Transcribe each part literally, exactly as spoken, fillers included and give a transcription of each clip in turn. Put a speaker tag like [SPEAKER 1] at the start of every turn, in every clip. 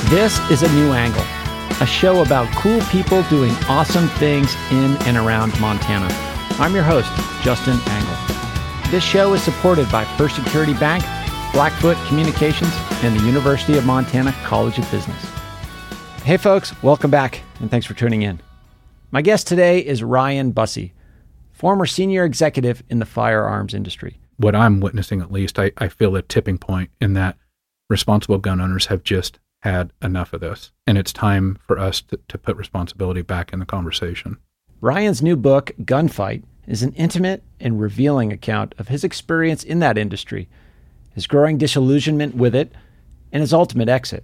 [SPEAKER 1] This is A New Angle, a show about cool people doing awesome things in and around Montana. I'm your host, Justin Angle. This show is supported by First Security Bank, Blackfoot Communications, and the University of Montana College of Business. Hey folks, welcome back, and thanks for tuning in. My guest today is Ryan Busse, former senior executive in the firearms industry.
[SPEAKER 2] What I'm witnessing, at least, I, I feel a tipping point in that responsible gun owners have just had enough of this. And it's time for us to, to put responsibility back in the conversation.
[SPEAKER 1] Ryan's new book, Gunfight, is an intimate and revealing account of his experience in that industry, his growing disillusionment with it, and his ultimate exit.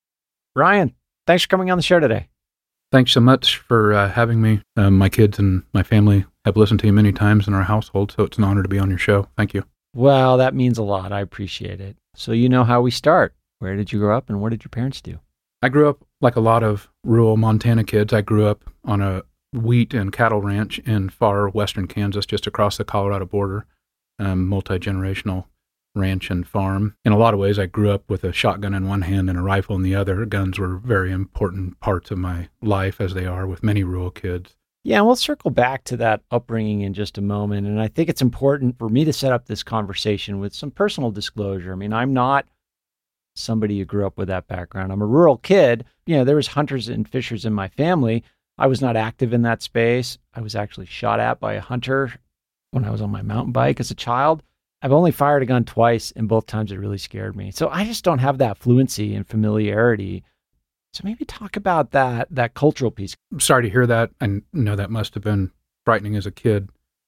[SPEAKER 1] Ryan, thanks for coming on the show today.
[SPEAKER 2] Thanks so much for uh, having me. Um, my kids and my family have listened to you many times in our household, so it's an honor to be on your show. Thank you.
[SPEAKER 1] Well, that means a lot. I appreciate it. So you know how we start. Where did you grow up and what did your parents do?
[SPEAKER 2] I grew up like a lot of rural Montana kids. I grew up on a wheat and cattle ranch in far western Kansas, just across the Colorado border, um, multi-generational ranch and farm. In a lot of ways, I grew up with a shotgun in one hand and a rifle in the other. Guns were very important parts of my life, as they are with many rural kids.
[SPEAKER 1] Yeah, and we'll circle back to that upbringing in just a moment. And I think it's important for me to set up this conversation with some personal disclosure. I mean, I'm not somebody who grew up with that background. I'm a rural kid. You know, there was hunters and fishers in my family. I was not active in that space. I was actually shot at by a hunter when I was on my mountain bike as a child. I've only fired a gun twice, and both times it really scared me. So I just don't have that fluency and familiarity. So maybe talk about that that cultural piece.
[SPEAKER 2] I'm sorry to hear that. I know that must have been frightening as a kid.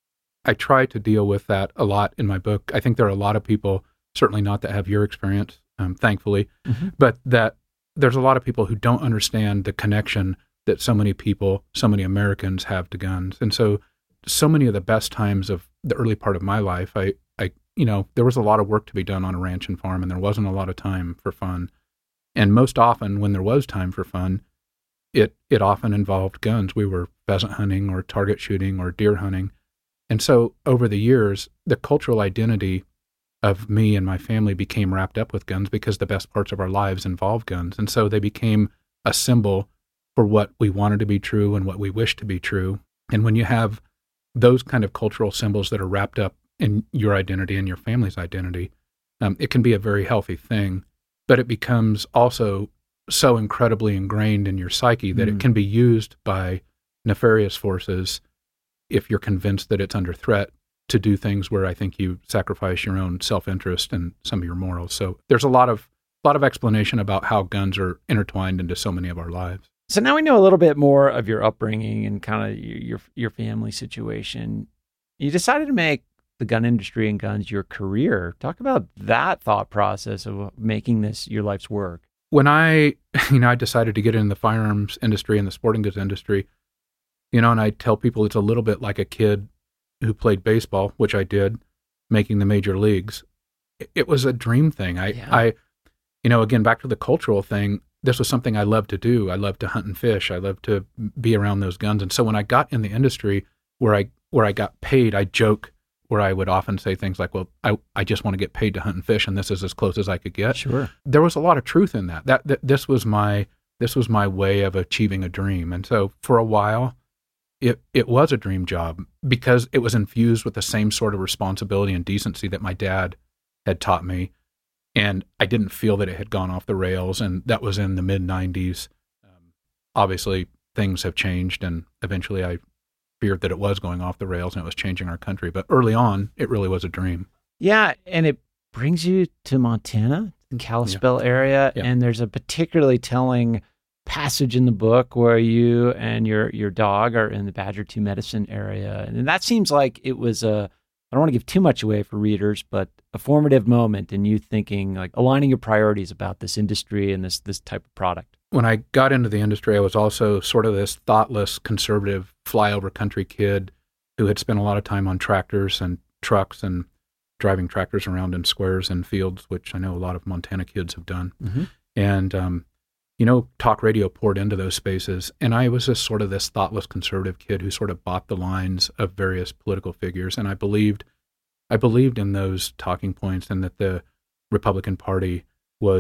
[SPEAKER 2] I try to deal with that a lot in my book. I think there are a lot of people, certainly not that have your experience, um, thankfully, mm-hmm. but that there's a lot of people who don't understand the connection that so many people, so many Americans have to guns. And so, so many of the best times of the early part of my life, I, I, you know, there was a lot of work to be done on a ranch and farm, and there wasn't a lot of time for fun. And most often when there was time for fun, it, it often involved guns. We were pheasant hunting or target shooting or deer hunting. And so over the years, the cultural identity of me and my family became wrapped up with guns because the best parts of our lives involved guns. And so they became a symbol for what we wanted to be true and what we wished to be true. And when you have those kind of cultural symbols that are wrapped up in your identity and your family's identity, um, it can be a very healthy thing, but it becomes also so incredibly ingrained in your psyche that mm. it can be used by nefarious forces if you're convinced that it's under threat to do things where I think you sacrifice your own self-interest and some of your morals. So there's a lot of lot of explanation about how guns are intertwined into so many of our lives.
[SPEAKER 1] So now we know a little bit more of your upbringing and kind of your your family situation. You decided to make the gun industry and guns your career. Talk about that thought process of making this your life's work.
[SPEAKER 2] When I, you know, I decided to get in the firearms industry and the sporting goods industry, you know, and I tell people it's a little bit like a kid who played baseball, which I did, making the major leagues. It was a dream thing. I, yeah. I, you know, again, back to the cultural thing, this was something I loved to do. I loved to hunt and fish. I loved to be around those guns. And so when I got in the industry where I, where I got paid, I joke where I would often say things like, well, I, I just want to get paid to hunt and fish, and this is as close as I could get.
[SPEAKER 1] Sure.
[SPEAKER 2] There was a lot of truth in that. That, that this was my, this was my way of achieving a dream. And so for a while, It it was a dream job because it was infused with the same sort of responsibility and decency that my dad had taught me. And I didn't feel that it had gone off the rails. And that was in the mid nineties. Um, obviously, things have changed. And eventually I feared that it was going off the rails and it was changing our country. But early on, it really was a dream.
[SPEAKER 1] Yeah. And it brings you to Montana, the Kalispell yeah. area. Yeah. And there's a particularly telling passage in the book where you and your your dog are in the Badger Two Medicine area. And that seems like it was a, I don't want to give too much away for readers, but a formative moment in you thinking, like aligning your priorities about this industry and this this type of product.
[SPEAKER 2] When I got into the industry, I was also sort of this thoughtless, conservative, flyover country kid who had spent a lot of time on tractors and trucks and driving tractors around in squares and fields, which I know a lot of Montana kids have done. Mm-hmm. And, um, you know, talk radio poured into those spaces. And I was just sort of this thoughtless conservative kid who sort of bought the lines of various political figures. And I believed, I believed in those talking points and that the Republican Party was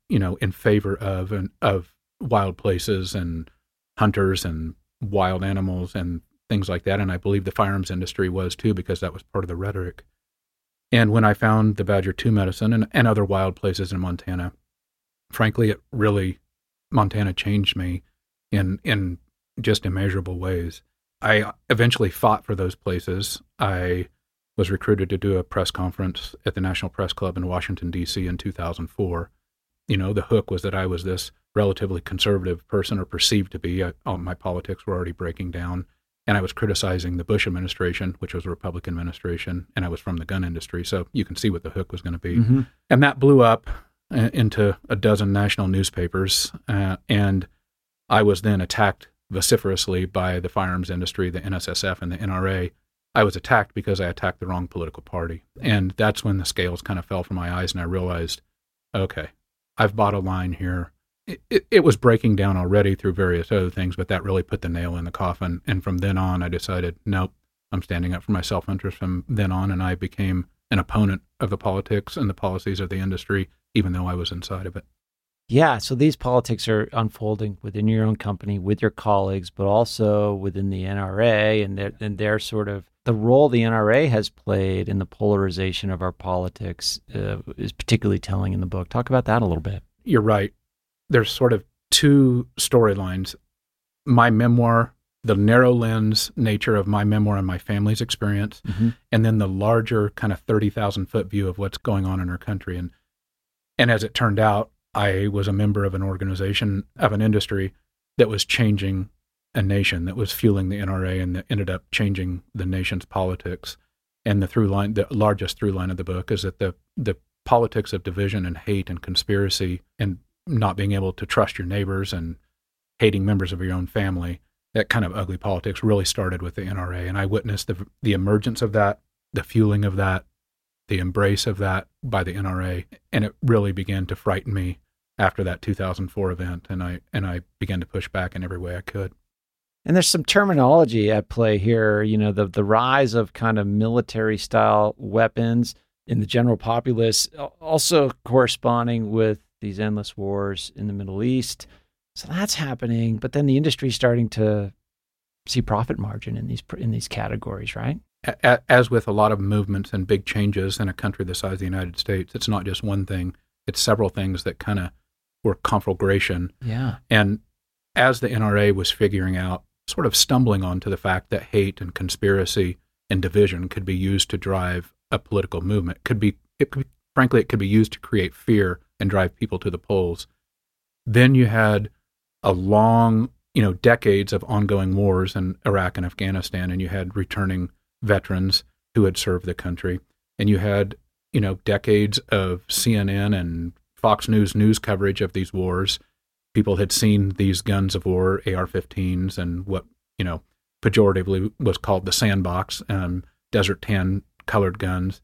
[SPEAKER 2] you know, in favor of and of wild places and hunters and wild animals and things like that. And I believe the firearms industry was too, because that was part of the rhetoric. And when I found the Badger two medicine and, and other wild places in Montana, frankly, it really, Montana changed me in in just immeasurable ways. I eventually fought for those places. I was recruited to do a press conference at the National Press Club in Washington, D C in two thousand four. You know, the hook was that I was this relatively conservative person, or perceived to be. I, all my politics were already breaking down. And I was criticizing the Bush administration, which was a Republican administration, and I was from the gun industry. So you can see what the hook was going to be. Mm-hmm. And that blew up uh, into a dozen national newspapers. Uh, and I was then attacked vociferously by the firearms industry, the N S S F and the N R A. I was attacked because I attacked the wrong political party. And that's when the scales kind of fell from my eyes, and I realized, okay, I've bought a line here. It, it, it was breaking down already through various other things, but that really put the nail in the coffin. And from then on, I decided, nope, I'm standing up for my self-interest from then on, and I became an opponent of the politics and the policies of the industry, even though I was inside of it.
[SPEAKER 1] Yeah, so these politics are unfolding within your own company, with your colleagues, but also within the N R A, and their, and their sort of, the role the N R A has played in the polarization of our politics uh, is particularly telling in the book. Talk about that a little bit.
[SPEAKER 2] You're right. There's sort of two storylines. My memoir, the narrow lens nature of my memoir and my family's experience, mm-hmm. and then the larger kind of thirty thousand foot view of what's going on in our country. And and as it turned out, I was a member of an organization, of an industry that was changing a nation, that was fueling the N R A, and that ended up changing the nation's politics. And the through line, the largest through line of the book is that the the politics of division and hate and conspiracy and not being able to trust your neighbors and hating members of your own family, that kind of ugly politics really started with the N R A. And I witnessed the the emergence of that, the fueling of that, the embrace of that by the N R A. And it really began to frighten me after that two thousand four event. And I and I began to push back in every way I could.
[SPEAKER 1] And there's some terminology at play here, you know, the the rise of kind of military style weapons in the general populace, also corresponding with these endless wars in the Middle East. So that's happening, but then the industry's starting to see profit margin in these in these categories, right?
[SPEAKER 2] As with a lot of movements and big changes in a country the size of the United States, it's not just one thing, it's several things that kind of were conflagration.
[SPEAKER 1] Yeah.
[SPEAKER 2] And as the N R A was figuring out, sort of stumbling onto the fact that hate and conspiracy and division could be used to drive a political movement, could be, it could, frankly, it could be used to create fear and drive people to the polls. Then you had a long, you know, decades of ongoing wars in Iraq and Afghanistan, and you had returning veterans who had served the country, and you had, you know, decades of C N N and Fox News news coverage of these wars. People had seen these guns of war, A R fifteens, and what, you know, pejoratively was called the sandbox, um, desert tan colored guns.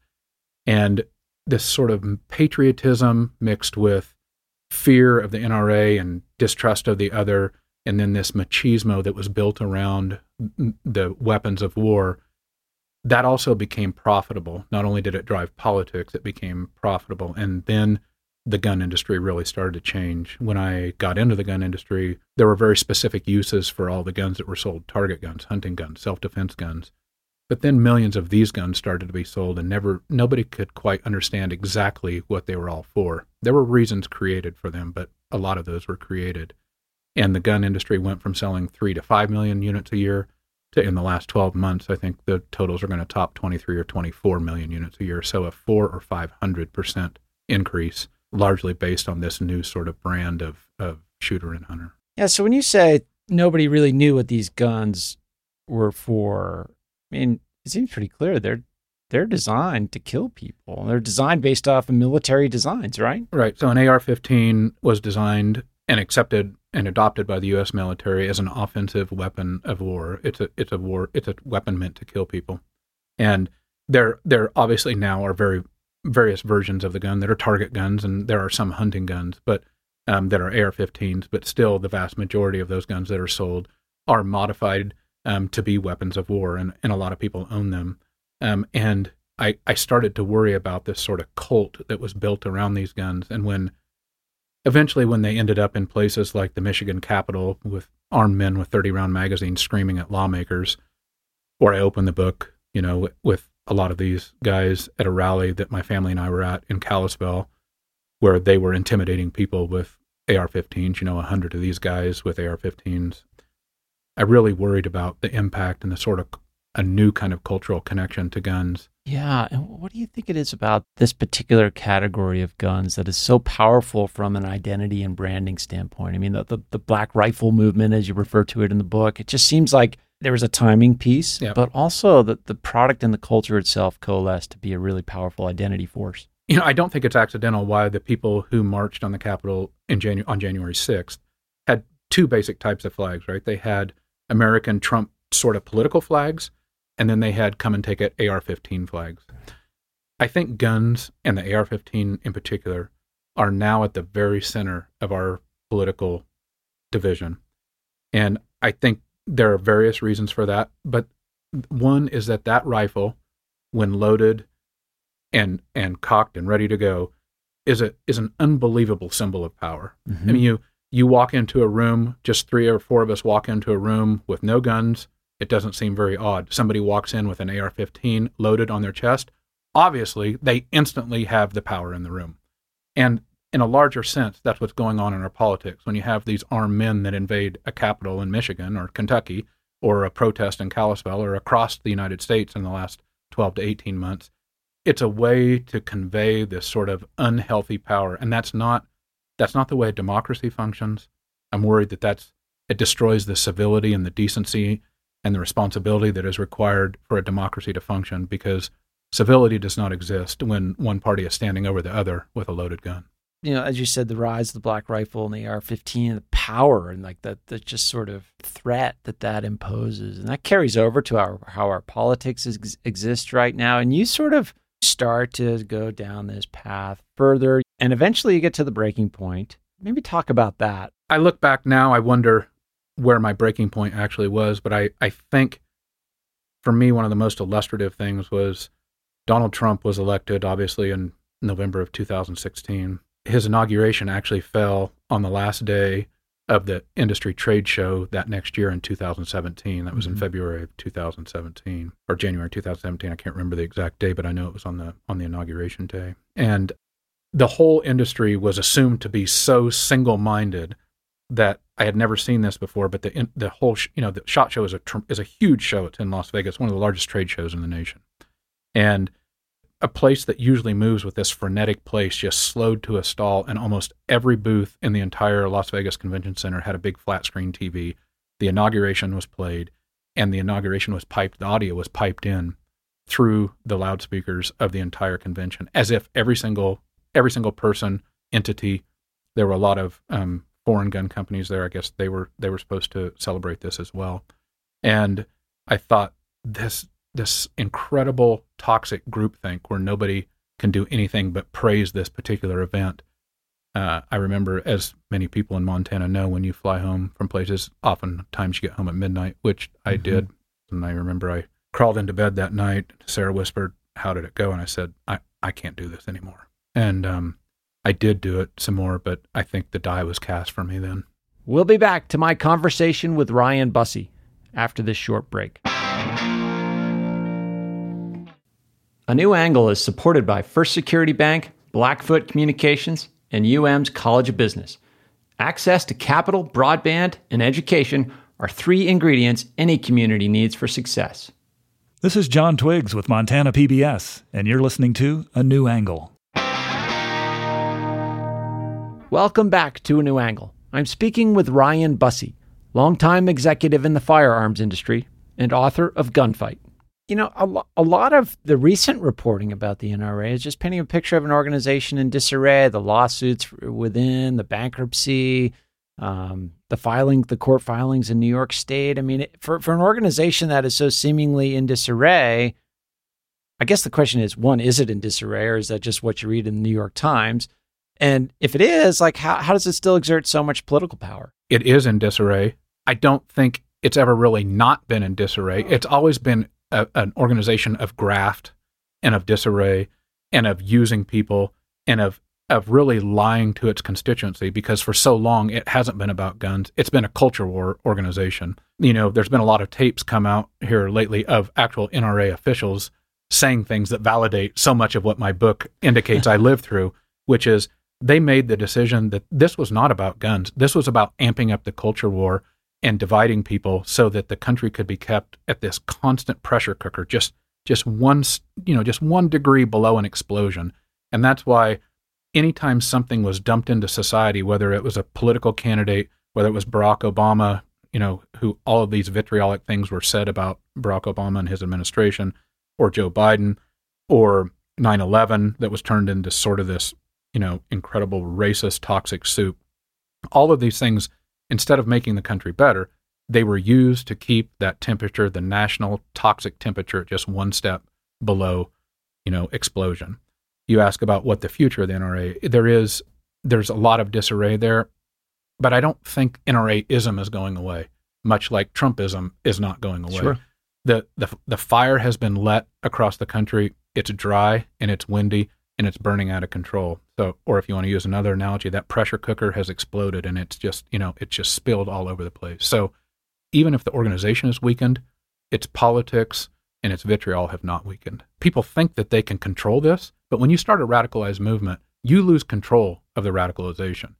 [SPEAKER 2] And this sort of patriotism mixed with fear of the N R A and distrust of the other, and then this machismo that was built around the weapons of war, that also became profitable. Not only did it drive politics, it became profitable. And then the gun industry really started to change. When I got into the gun industry, there were very specific uses for all the guns that were sold: target guns, hunting guns, self-defense guns. But then millions of these guns started to be sold, and never nobody could quite understand exactly what they were all for. There were reasons created for them, but a lot of those were created. And the gun industry went from selling three to five million units a year to, in the last twelve months, I think the totals are going to top twenty-three or twenty-four million units a year. So a four or five hundred percent increase, largely based on this new sort of brand of, of shooter and hunter.
[SPEAKER 1] Yeah. So when you say nobody really knew what these guns were for, I mean, it seems pretty clear they're they're designed to kill people. They're designed based off of military designs, right?
[SPEAKER 2] Right. So an A R fifteen was designed and accepted and adopted by the U S military as an offensive weapon of war. It's a it's a war. It's a weapon meant to kill people. And there there obviously now are very various versions of the gun that are target guns, and there are some hunting guns, but um, that are A R fifteens. But still, the vast majority of those guns that are sold are modified Um, to be weapons of war, and, and a lot of people own them. Um, and I, I started to worry about this sort of cult that was built around these guns. And when eventually, when they ended up in places like the Michigan Capitol with armed men with thirty-round magazines screaming at lawmakers, or I opened the book, you know, with a lot of these guys at a rally that my family and I were at in Kalispell, where they were intimidating people with A R fifteens, you know, a hundred of these guys with A R fifteens. I really worried about the impact and the sort of a new kind of cultural connection to guns.
[SPEAKER 1] Yeah. And what do you think it is about this particular category of guns that is so powerful from an identity and branding standpoint? I mean, the, the, the black rifle movement, as you refer to it in the book, it just seems like there was a timing piece, yep. but also that the product and the culture itself coalesced to be a really powerful identity force.
[SPEAKER 2] You know, I don't think it's accidental why the people who marched on the Capitol in Janu- on January sixth had two basic types of flags, right? They had American Trump sort of political flags, and then they had come and take it A R fifteen flags. I think guns, and the A R fifteen in particular, are now at the very center of our political division. And I think there are various reasons for that, but one is that that rifle, when loaded and and cocked and ready to go, is a is an unbelievable symbol of power. Mm-hmm. I mean, you you walk into a room, just three or four of us walk into a room with no guns, it doesn't seem very odd. Somebody walks in with an A R fifteen loaded on their chest, obviously they instantly have the power in the room. And in a larger sense, that's what's going on in our politics. When you have these armed men that invade a capital in Michigan or Kentucky, or a protest in Kalispell, or across the United States in the last twelve to eighteen months, it's a way to convey this sort of unhealthy power. And that's not that's not the way democracy functions. I'm worried that that's it destroys the civility and the decency and the responsibility that is required for a democracy to function, because civility does not exist when one party is standing over the other with a loaded gun.
[SPEAKER 1] You know, as you said, the rise of the black rifle and the A R fifteen, the power and like that, the just sort of threat that that imposes. And that carries over to our how our politics is, exists right now. And you sort of start to go down this path further, and eventually you get to the breaking point. Maybe talk about that.
[SPEAKER 2] I look back now, I wonder where my breaking point actually was, but I, I think for me, one of the most illustrative things was Donald Trump was elected, obviously, in November of two thousand sixteen. His inauguration actually fell on the last day of the industry trade show that next year in two thousand seventeen. That was mm-hmm. in February of two thousand seventeen, or January two thousand seventeen. I can't remember the exact day, but I know it was on the on the inauguration day. And the whole industry was assumed to be so single-minded that I had never seen this before. But the the whole sh- you know the SHOT Show is a is a huge show. It's in Las Vegas, one of the largest trade shows in the nation, and a place that usually moves with this frenetic place just slowed to a stall, and almost every booth in the entire Las Vegas Convention Center had a big flat screen T V. The inauguration was played, and the inauguration was piped, the audio was piped in through the loudspeakers of the entire convention, as if every single every single person, entity, there were a lot of um, foreign gun companies there. I guess they were they were supposed to celebrate this as well. And I thought, this this incredible toxic groupthink where nobody can do anything but praise this particular event. Uh, I remember, as many people in Montana know, when you fly home from places, oftentimes you get home at midnight, which I mm-hmm. did. And I remember I crawled into bed that night. Sarah whispered, "How did it go?" And I said, I, I can't do this anymore. And um, I did do it some more, but I think the die was cast for me then.
[SPEAKER 1] We'll be back to my conversation with Ryan Busse after this short break. A New Angle is supported by First Security Bank, Blackfoot Communications, and U M's College of Business. Access to capital, broadband, and education are three ingredients any community needs for success.
[SPEAKER 3] This is John Twiggs with Montana P B S, and you're listening to A New Angle.
[SPEAKER 1] Welcome back to A New Angle. I'm speaking with Ryan Busse, longtime executive in the firearms industry and author of Gunfight. You know, a, lo- a lot of the recent reporting about the N R A is just painting a picture of an organization in disarray, the lawsuits within, the bankruptcy, um, the filing, the court filings in New York State. I mean, it, for, for an organization that is so seemingly in disarray, I guess the question is, one, is it in disarray, or is that just what you read in the New York Times? And if it is, like, how, how does it still exert so much political power?
[SPEAKER 2] It is in disarray. I don't think it's ever really not been in disarray. It's always been a, an organization of graft and of disarray and of using people and of of really lying to its constituency, because for so long it hasn't been about guns. It's been a culture war organization. You know, there's been a lot of tapes come out here lately of actual N R A officials saying things that validate so much of what my book indicates I lived through, which is they made the decision that this was not about guns. This was about amping up the culture war and dividing people so that the country could be kept at this constant pressure cooker, just just one, you know, just one degree below an explosion. And that's why anytime something was dumped into society, whether it was a political candidate, whether it was Barack Obama, you know, who all of these vitriolic things were said about Barack Obama and his administration, or Joe Biden, or nine eleven that was turned into sort of this, you know, incredible racist, toxic soup. All of these things, instead of making the country better, they were used to keep that temperature, the national toxic temperature, just one step below, you know, explosion. You ask about what the future of the N R A, there is, there's a lot of disarray there, but I don't think N R A-ism is going away, much like Trumpism is not going away.
[SPEAKER 1] Sure.
[SPEAKER 2] The, the the fire has been lit across the country. It's dry and it's windy and it's burning out of control. So, or if you want to use another analogy, that pressure cooker has exploded and it's just, you know, it's just spilled all over the place. So even if the organization is weakened, its politics and its vitriol have not weakened. People think that they can control this, but when you start a radicalized movement, you lose control of the radicalization.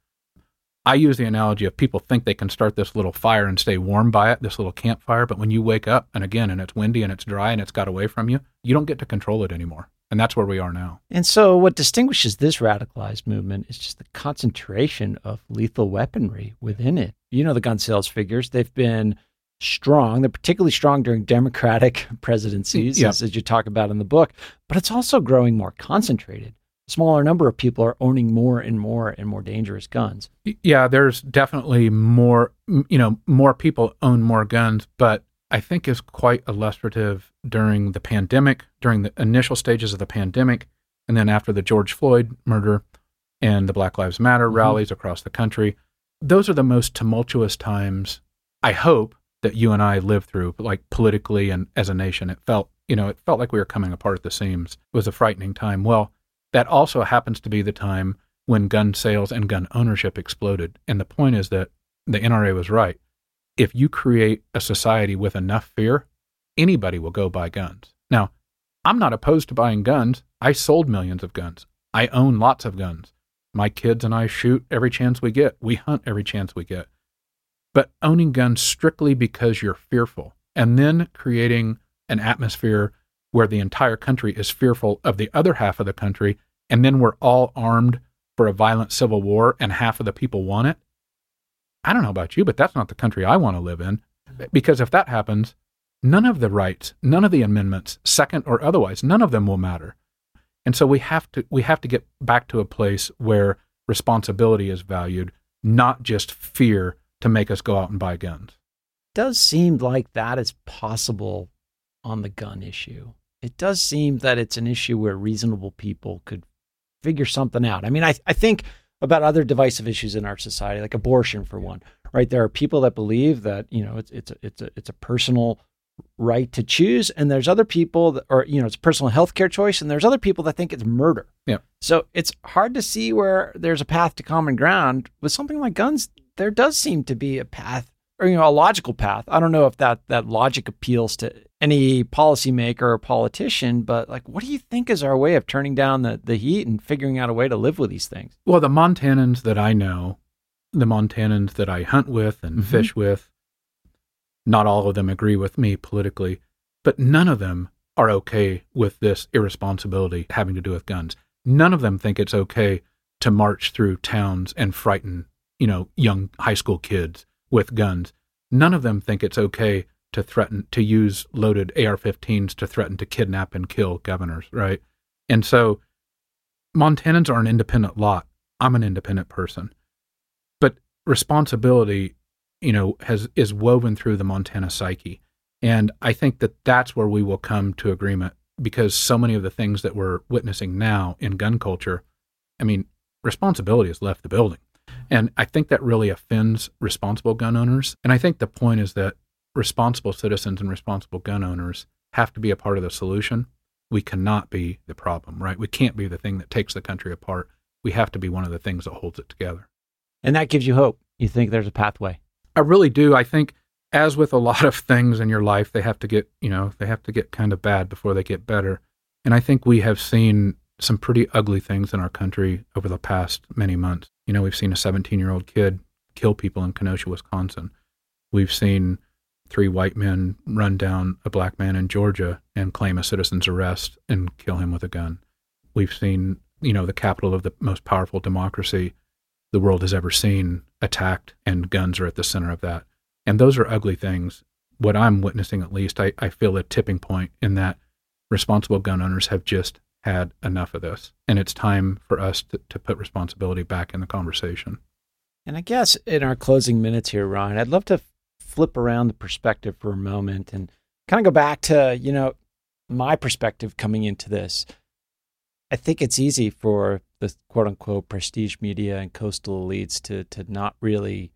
[SPEAKER 2] I use the analogy of people think they can start this little fire and stay warm by it, this little campfire, but when you wake up, and again, and it's windy and it's dry and it's got away from you, you don't get to control it anymore. And that's where we are now.
[SPEAKER 1] And so what distinguishes this radicalized movement is just the concentration of lethal weaponry within it. You know the gun sales figures. They've been strong. They're particularly strong during Democratic presidencies,
[SPEAKER 2] yeah.
[SPEAKER 1] as, as you talk about in the book. But it's also growing more concentrated. A smaller number of people are owning more and more and more dangerous guns.
[SPEAKER 2] Yeah, there's definitely more, you know, more people own more guns, but I think is quite illustrative during the pandemic, during the initial stages of the pandemic, and then after the George Floyd murder and the Black Lives Matter mm-hmm. rallies across the country. Those are the most tumultuous times, I hope, that you and I lived through, like politically and as a nation. It felt, you know, it felt like we were coming apart at the seams. It was a frightening time. Well, that also happens to be the time when gun sales and gun ownership exploded. And the point is that the N R A was right. If you create a society with enough fear, anybody will go buy guns. Now, I'm not opposed to buying guns. I sold millions of guns. I own lots of guns. My kids and I shoot every chance we get. We hunt every chance we get. But owning guns strictly because you're fearful, and then creating an atmosphere where the entire country is fearful of the other half of the country, and then we're all armed for a violent civil war and half of the people want it. I don't know about you, but that's not the country I want to live in. Because if that happens, none of the rights, none of the amendments, second or otherwise, none of them will matter. And so we have to we have to get back to a place where responsibility is valued, not just fear to make us go out and buy guns.
[SPEAKER 1] It does seem like that is possible on the gun issue. It does seem that it's an issue where reasonable people could figure something out. I mean, I, I think about other divisive issues in our society, like abortion, for one, right? There are people that believe that, you know, it's it's a, it's a, it's a personal right to choose, and there's other people that, or, you know, it's a personal healthcare choice, and there's other people that think it's murder.
[SPEAKER 2] Yeah.
[SPEAKER 1] So it's hard to see where there's a path to common ground. With something like guns, there does seem to be a path, or, you know, a logical path. I don't know if that that logic appeals to any policymaker or politician, but like, what do you think is our way of turning down the, the heat and figuring out a way to live with these things?
[SPEAKER 2] Well, the Montanans that I know, the Montanans that I hunt with and mm-hmm. fish with, not all of them agree with me politically, but none of them are okay with this irresponsibility having to do with guns. None of them think it's okay to march through towns and frighten, you know, young high school kids with guns. None of them think it's okay to threaten, to use loaded A R fifteens to threaten to kidnap and kill governors, right? And so Montanans are an independent lot. I'm an independent person. But responsibility, you know, has is woven through the Montana psyche. And I think that that's where we will come to agreement, because so many of the things that we're witnessing now in gun culture, I mean, responsibility has left the building. And I think that really offends responsible gun owners. And I think the point is that responsible citizens and responsible gun owners have to be a part of the solution. We cannot be the problem, right? We can't be the thing that takes the country apart. we have to be one of the things that holds it together.
[SPEAKER 1] And that gives you hope. You think there's a pathway.
[SPEAKER 2] I really do. I think, as with a lot of things in your life, they have to get, you know, they have to get kind of bad before they get better. And I think we have seen some pretty ugly things in our country over the past many months. You know, we've seen a seventeen-year-old kid kill people in Kenosha, Wisconsin. We've seen three white men run down a black man in Georgia and claim a citizen's arrest and kill him with a gun. We've seen, you know, the capital of the most powerful democracy the world has ever seen attacked, and guns are at the center of that. And those are ugly things. What I'm witnessing, at least, I, I feel a tipping point in that responsible gun owners have just had enough of this. And it's time for us to, to put responsibility back in the conversation.
[SPEAKER 1] And I guess in our closing minutes here, Ron, I'd love to flip around the perspective for a moment and kind of go back to, you know, my perspective coming into this. I think it's easy for the quote unquote prestige media and coastal elites to to not really,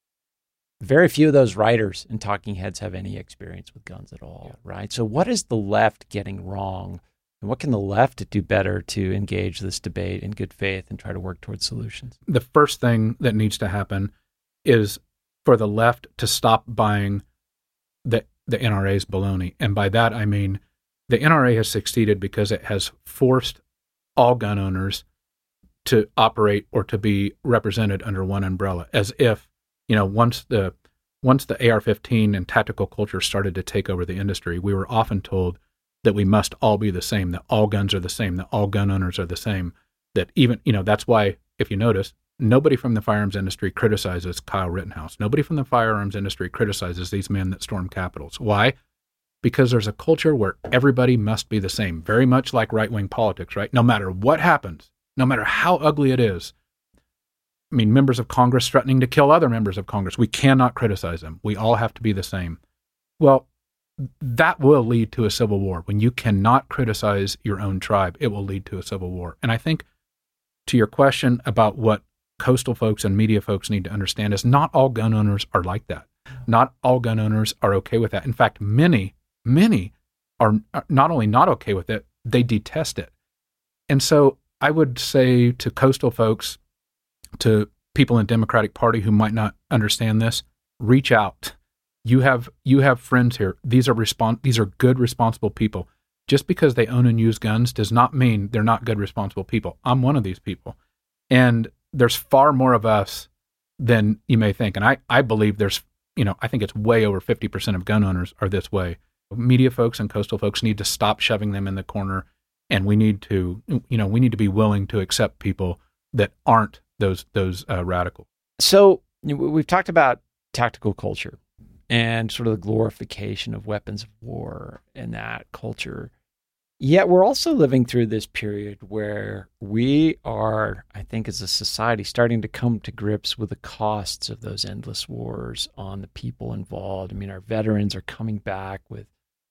[SPEAKER 1] very few of those writers and talking heads have any experience with guns at all, yeah. right? So what is the left getting wrong? And what can the left do better to engage this debate in good faith and try to work towards solutions?
[SPEAKER 2] The first thing that needs to happen is for the left to stop buying the the N R A's baloney. And by that, I mean the N R A has succeeded because it has forced all gun owners to operate or to be represented under one umbrella, as if, you know, once the once the A R fifteen and tactical culture started to take over the industry, we were often told that we must all be the same, that all guns are the same, that all gun owners are the same, that even, you know, that's why, if you notice, nobody from the firearms industry criticizes Kyle Rittenhouse. Nobody from the firearms industry criticizes these men that storm capitals. Why? Because there's a culture where everybody must be the same, very much like right-wing politics, right? No matter what happens, no matter how ugly it is. I mean, members of Congress threatening to kill other members of Congress, we cannot criticize them. We all have to be the same. Well, that will lead to a civil war. When you cannot criticize your own tribe, it will lead to a civil war. And I think, to your question about what coastal folks and media folks need to understand, is not all gun owners are like that. Not all gun owners are okay with that. In fact, many, many are not only not okay with it, they detest it. And so I would say to coastal folks, to people in the Democratic Party who might not understand this, reach out. You have you have friends here. These are respons- These are good, responsible people. Just because they own and use guns does not mean they're not good, responsible people. I'm one of these people. And there's far more of us than you may think. And I, I believe there's, you know, I think it's way over fifty percent of gun owners are this way. Media folks and coastal folks need to stop shoving them in the corner. And we need to, you know, we need to be willing to accept people that aren't those those uh, radicals.
[SPEAKER 1] So we've talked about tactical culture and sort of the glorification of weapons of war and that culture. Yet we're also living through this period where we are, I think, as a society, starting to come to grips with the costs of those endless wars on the people involved. I mean, our veterans are coming back with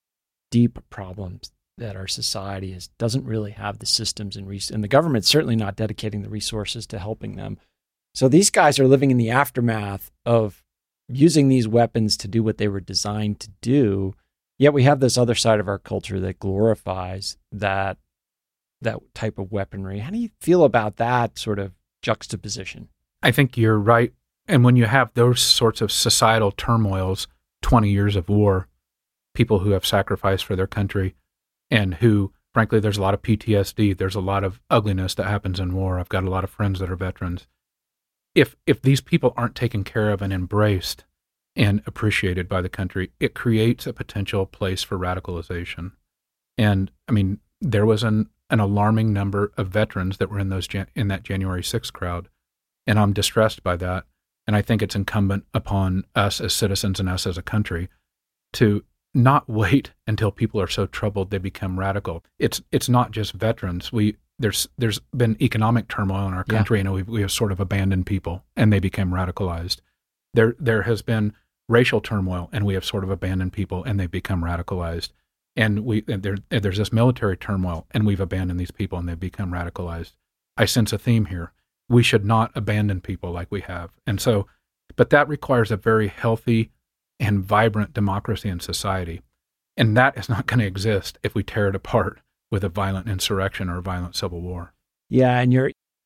[SPEAKER 1] deep problems that our society is, doesn't really have the systems and, res- and the government's certainly not dedicating the resources to helping them. So these guys are living in the aftermath of using these weapons to do what they were designed to do. Yet we have this other side of our culture that glorifies that that type of weaponry. How do you feel about that sort of juxtaposition?
[SPEAKER 2] I think you're right. And when you have those sorts of societal turmoils, twenty years of war, people who have sacrificed for their country, and who, frankly, there's a lot of P T S D, there's a lot of ugliness that happens in war. I've got a lot of friends that are veterans. If if these people aren't taken care of and embraced and appreciated by the country, it creates a potential place for radicalization. And I mean, there was an, an alarming number of veterans that were in those in that January sixth crowd, and I'm distressed by that. And I think it's incumbent upon us as citizens and us as a country to not wait until people are so troubled they become radical. It's it's not just veterans. We there's there's been economic turmoil in our country, yeah. and we we have sort of abandoned people, and they became radicalized. There there has been racial turmoil, and we have sort of abandoned people, and they become radicalized. And we and there there's this military turmoil, and we've abandoned these people, and they become radicalized. I sense a theme here. We should not abandon people like we have, and so, but that requires a very healthy and vibrant democracy and society. And that is not going to exist if we tear it apart with a violent insurrection or a violent civil war.
[SPEAKER 1] Yeah, and you're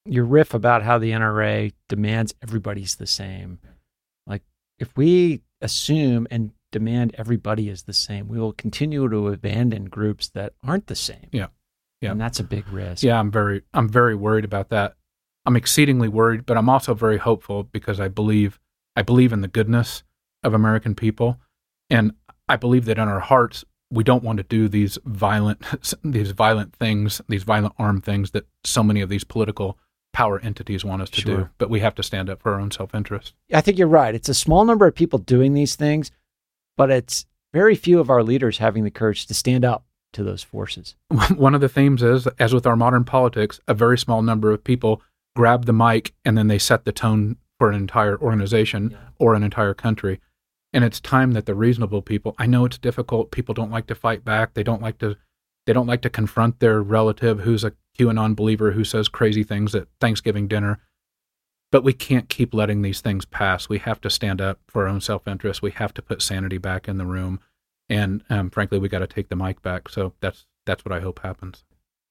[SPEAKER 1] your riff about how the N R A demands everybody's the same. Like, if we assume and demand everybody is the same, we will continue to abandon groups that aren't the same.
[SPEAKER 2] Yeah. Yeah.
[SPEAKER 1] And that's a big risk.
[SPEAKER 2] Yeah, I'm very I'm very worried about that. I'm exceedingly worried, but I'm also very hopeful because I believe I believe in the goodness of American people, and I believe that in our hearts we don't want to do these violent these violent things, these violent armed things that so many of these political power entities want us to
[SPEAKER 1] Sure.
[SPEAKER 2] do. But we have to stand up for our own self-interest.
[SPEAKER 1] I think you're right. It's a small number of people doing these things, but it's very few of our leaders having the courage to stand up to those forces.
[SPEAKER 2] One of the themes is, as with our modern politics, a very small number of people grab the mic and then they set the tone for an entire organization
[SPEAKER 1] Yeah.
[SPEAKER 2] or an entire country. And it's time that the reasonable people, I know it's difficult, people don't like to fight back, they don't like to they don't like to confront their relative who's a QAnon believer who says crazy things at Thanksgiving dinner. But we can't keep letting these things pass. We have to stand up for our own self-interest. We have to put sanity back in the room. And um, frankly, we got to take the mic back. So that's that's what I hope happens.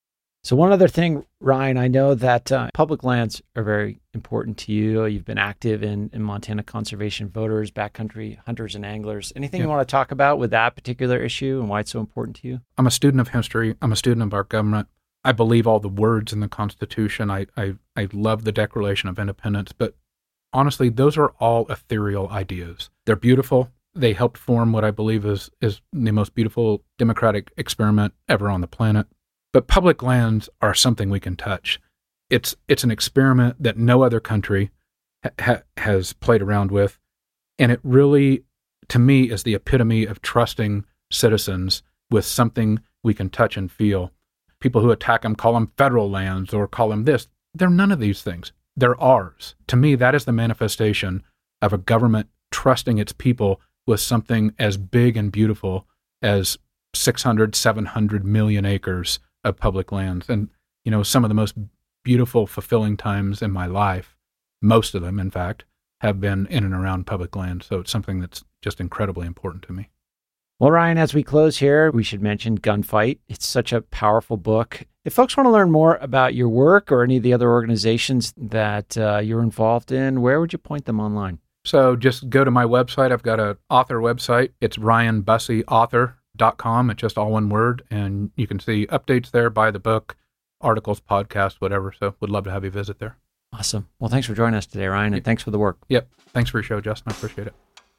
[SPEAKER 1] So one other thing, Ryan, I know that uh, public lands are very important to you. You've been active in, in Montana conservation voters, backcountry hunters and anglers. Anything
[SPEAKER 2] Yeah.
[SPEAKER 1] you want to talk about with that particular issue and why it's so important to you?
[SPEAKER 2] I'm a student of history. I'm a student of our government. I believe all the words in the Constitution. I, I, I love the Declaration of Independence. But honestly, those are all ethereal ideas. They're beautiful. They helped form what I believe is, is the most beautiful democratic experiment ever on the planet. But public lands are something we can touch. It's it's an experiment that no other country ha- has played around with. And it really, to me, is the epitome of trusting citizens with something we can touch and feel. People who attack them call them federal lands or call them this. They're none of these things. They're ours. To me, that is the manifestation of a government trusting its people with something as big and beautiful as six hundred, seven hundred million acres of public lands. And, you know, some of the most beautiful, fulfilling times in my life, most of them, in fact, have been in and around public land. So it's something that's just incredibly important to me.
[SPEAKER 1] Well, Ryan, as we close here, we should mention Gunfight. It's such a powerful book. If folks want to learn more about your work or any of the other organizations that uh, you're involved in, where would you point them online?
[SPEAKER 2] So just go to my website. I've got an author website. It's ryan bussey author dot com. It's just all one word. And you can see updates there, buy the book, articles, podcasts, whatever. So would love to have you visit there.
[SPEAKER 1] Awesome. Well, thanks for joining us today, Ryan, and
[SPEAKER 2] Yep.
[SPEAKER 1] thanks for the work.
[SPEAKER 2] Yep. Thanks for your show, Justin. I appreciate it.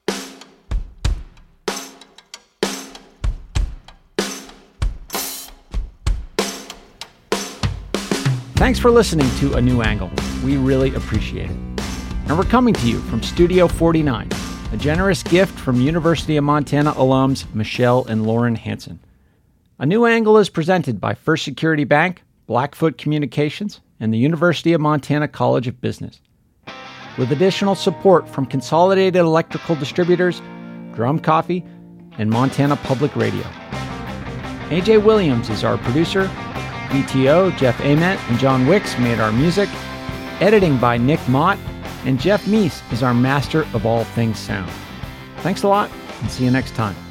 [SPEAKER 1] Thanks for listening to A New Angle. We really appreciate it. And we're coming to you from Studio forty-nine, a generous gift from University of Montana alums Michelle and Lauren Hansen. A New Angle is presented by First Security Bank, Blackfoot Communications, and the University of Montana College of Business. With additional support from Consolidated Electrical Distributors, Drum Coffee, and Montana Public Radio. A J Williams is our producer. V T O, Jeff Ament, and John Wicks made our music. Editing by Nick Mott. And Jeff Meese is our master of all things sound. Thanks a lot, and see you next time.